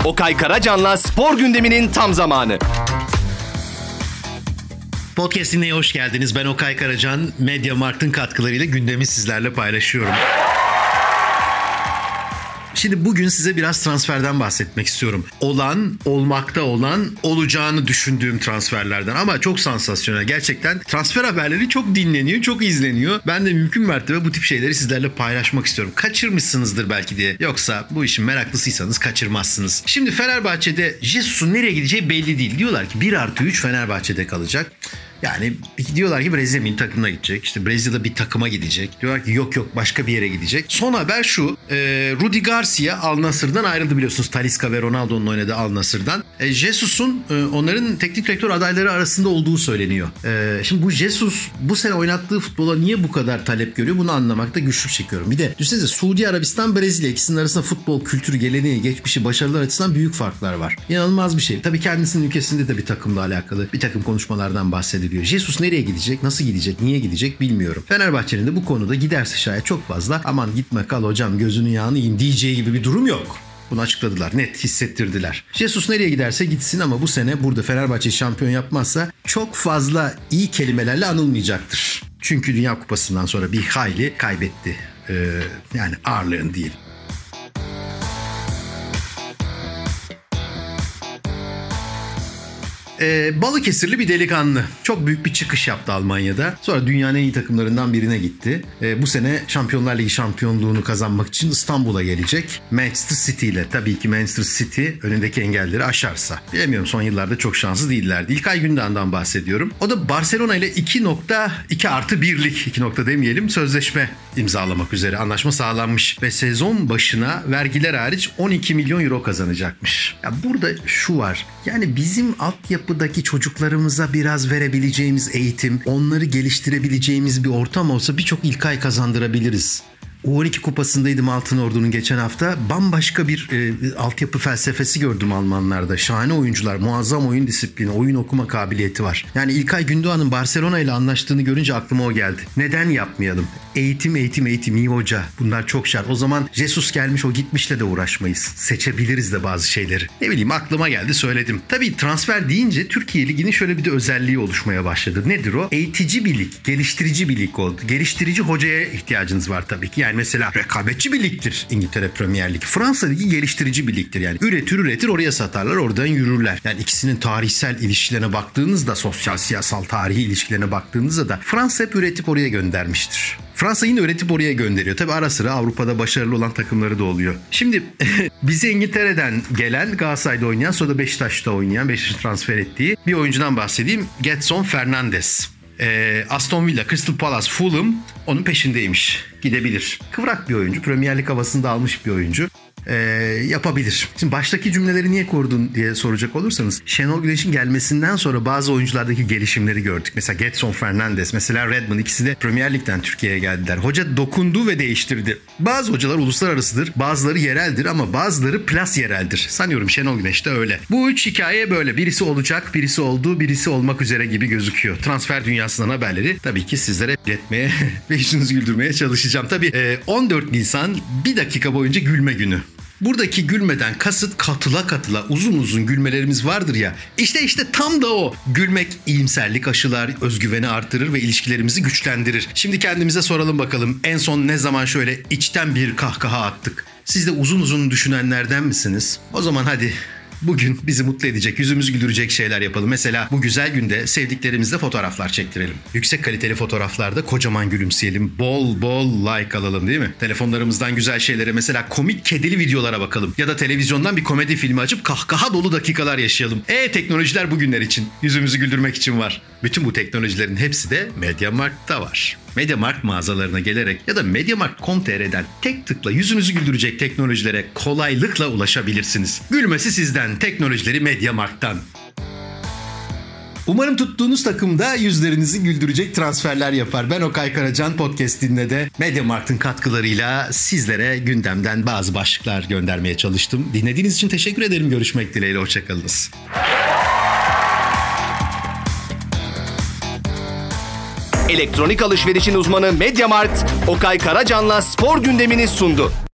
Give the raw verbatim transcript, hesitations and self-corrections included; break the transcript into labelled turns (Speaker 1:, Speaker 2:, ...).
Speaker 1: Okay Karacan'la spor gündeminin tam zamanı.
Speaker 2: Podcast dinleye hoş geldiniz. Ben Okay Karacan. Mediamarkt'ın katkılarıyla gündemi sizlerle paylaşıyorum. Şimdi bugün size biraz transferden bahsetmek istiyorum. Olan, olmakta olan, olacağını düşündüğüm transferlerden. Ama çok sansasyonel. Gerçekten transfer haberleri çok dinleniyor, çok izleniyor. Ben de mümkün mertebe bu tip şeyleri sizlerle paylaşmak istiyorum. Kaçırmışsınızdır belki diye. Yoksa bu işin meraklısıysanız kaçırmazsınız. Şimdi Fenerbahçe'de Jesus'un nereye gideceği belli değil. Diyorlar ki bir artı üç Fenerbahçe'de kalacak. Yani diyorlar ki Brezilya milli takımına gidecek. İşte Brezilya'da bir takıma gidecek. Diyorlar ki yok yok başka bir yere gidecek. Son haber şu. E, Rudi Garcia Al Nassr'dan ayrıldı biliyorsunuz. Talisca ve Ronaldo'nun oynadığı Al Nassr'dan. E, Jesus'un e, onların teknik direktör adayları arasında olduğu söyleniyor. E, şimdi bu Jesus bu sene oynattığı futbola niye bu kadar talep görüyor? Bunu anlamakta güçlük çekiyorum. Bir de düşünsenize Suudi Arabistan, Brezilya ikisinin arasında futbol kültürü, geleneği, geçmişi, başarılar açısından büyük farklar var. İnanılmaz bir şey. Tabii kendisinin ülkesinde de bir takımla alakalı bir takım konuşmalardan bahsediliyor. Jesus nereye gidecek, nasıl gidecek, niye gidecek bilmiyorum. Fenerbahçe'nin de bu konuda giderse şayet çok fazla aman gitme kal hocam gözünün yağını yiyeyim diyeceği gibi bir durum yok. Bunu açıkladılar, net hissettirdiler. Jesus nereye giderse gitsin ama bu sene burada Fenerbahçe şampiyon yapmazsa çok fazla iyi kelimelerle anılmayacaktır. Çünkü Dünya Kupası'ndan sonra bir hayli kaybetti. Ee, yani ağırlığın değil. Ee, Balıkesirli bir delikanlı. Çok büyük bir çıkış yaptı Almanya'da. Sonra dünyanın en iyi takımlarından birine gitti. Ee, bu sene Şampiyonlar Ligi şampiyonluğunu kazanmak için İstanbul'a gelecek. Manchester City ile. Tabii ki Manchester City önündeki engelleri aşarsa. Bilemiyorum, son yıllarda çok şanslı değillerdi. İlkay Gündoğan'dan bahsediyorum. O da Barcelona ile iki nokta iki artı birlik iki nokta demeyelim sözleşme imzalamak üzere. Anlaşma sağlanmış ve sezon başına vergiler hariç on iki milyon euro kazanacakmış. Ya burada şu var. Yani bizim altyapıdaki çocuklarımıza biraz verebileceğimiz eğitim, onları geliştirebileceğimiz bir ortam olsa birçok İlkay kazandırabiliriz. U on iki kupasındaydım Altınordu'nun geçen hafta. Bambaşka bir e, altyapı felsefesi gördüm Almanlarda. Şahane oyuncular, muazzam oyun disiplini, oyun okuma kabiliyeti var. Yani İlkay Gündoğan'ın Barcelona ile anlaştığını görünce aklıma o geldi. Neden yapmayalım? Eğitim, eğitim, eğitim, iyi hoca. Bunlar çok şart. O zaman Jesus gelmiş, o gitmişle de uğraşmayız. Seçebiliriz de bazı şeyleri. Ne bileyim, aklıma geldi, söyledim. Tabii transfer deyince Türkiye Ligi'nin şöyle bir de özelliği oluşmaya başladı. Nedir o? Eğitici bir lig, geliştirici bir lig oldu. Geliştirici hocaya ihtiyacınız var tabii ki. Yani mesela rekabetçi bir ligdir İngiltere Premier Lig. Fransa Ligi geliştirici bir ligdir. Yani üretir üretir oraya satarlar, oradan yürürler. Yani ikisinin tarihsel ilişkilerine baktığınızda, sosyal siyasal tarihi ilişkilerine baktığınızda da Fransa hep üretip oraya göndermiştir. Fransa yine üretip oraya gönderiyor. Tabii ara sıra Avrupa'da başarılı olan takımları da oluyor. Şimdi bizi İngiltere'den gelen, Galatasaray'da oynayan, sonra da Beşiktaş'ta oynayan, Beşiktaş'ın transfer ettiği bir oyuncudan bahsedeyim. Getson Fernandes. Ee, Aston Villa, Crystal Palace, Fulham onun peşindeymiş. Gidebilir. Kıvrak bir oyuncu. Premier Lig havasında almış bir oyuncu. Ee, yapabilir. Şimdi baştaki cümleleri niye kurdun diye soracak olursanız, Şenol Güneş'in gelmesinden sonra bazı oyunculardaki gelişimleri gördük. Mesela Getson Fernandes, mesela Redmond, ikisi de Premier Lig'den Türkiye'ye geldiler. Hoca dokundu ve değiştirdi. Bazı hocalar uluslararasıdır, bazıları yereldir ama bazıları plas yereldir. Sanıyorum Şenol Güneş de öyle. Bu üç hikaye böyle. Birisi olacak, birisi oldu, birisi olmak üzere gibi gözüküyor. Transfer dünyasından haberleri tabii ki sizlere iletmeye ve yüzünüzü güldürmeye çalışacağım. Tabii on dört Nisan bir dakika boyunca gülme günü. Buradaki gülmeden kasıt katıla katıla uzun uzun gülmelerimiz vardır ya. İşte işte tam da o. Gülmek iyimserlik aşılar, özgüveni artırır ve ilişkilerimizi güçlendirir. Şimdi kendimize soralım bakalım. En son ne zaman şöyle içten bir kahkaha attık? Siz de uzun uzun düşünenlerden misiniz? O zaman hadi bugün bizi mutlu edecek, yüzümüzü güldürecek şeyler yapalım. Mesela bu güzel günde sevdiklerimizle fotoğraflar çektirelim. Yüksek kaliteli fotoğraflarda kocaman gülümseyelim. Bol bol like alalım, değil mi? Telefonlarımızdan güzel şeylere, mesela komik kedili videolara bakalım. Ya da televizyondan bir komedi filmi açıp kahkaha dolu dakikalar yaşayalım. E teknolojiler bugünler için, yüzümüzü güldürmek için var. Bütün bu teknolojilerin hepsi de Mediamarkt'ta var. Mediamarkt mağazalarına gelerek ya da mediamarkt nokta com nokta tr'den tek tıkla yüzünüzü güldürecek teknolojilere kolaylıkla ulaşabilirsiniz. Gülmesi sizden, teknolojileri Mediamarkt'tan. Umarım tuttuğunuz takımda yüzlerinizi güldürecek transferler yapar. Ben Okay Karacan, podcast dinle Mediamarkt'ın katkılarıyla sizlere gündemden bazı başlıklar göndermeye çalıştım. Dinlediğiniz için teşekkür ederim. Görüşmek dileğiyle. Hoşçakalınız.
Speaker 1: Elektronik alışverişin uzmanı Mediamarkt, Okay Karacan'la spor gündemini sundu.